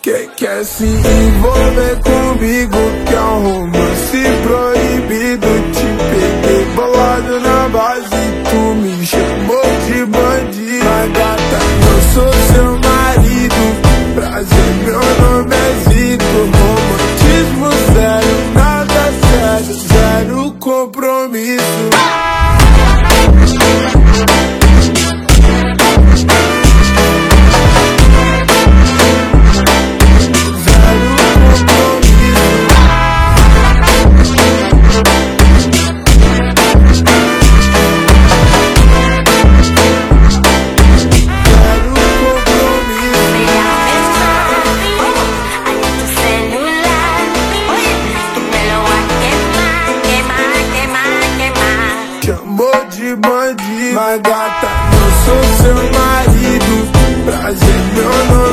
Quer se envolver comigo, que é um romance proibido. Te peguei bolado na base, tu me chamou de bandido. Mas gata, eu sou seu marido, prazer, meu nome é Zito. Romantismo zero, nada sério, zero compromisso. Chamou de bandido, mas gata, eu sou seu marido, prazer, meu nome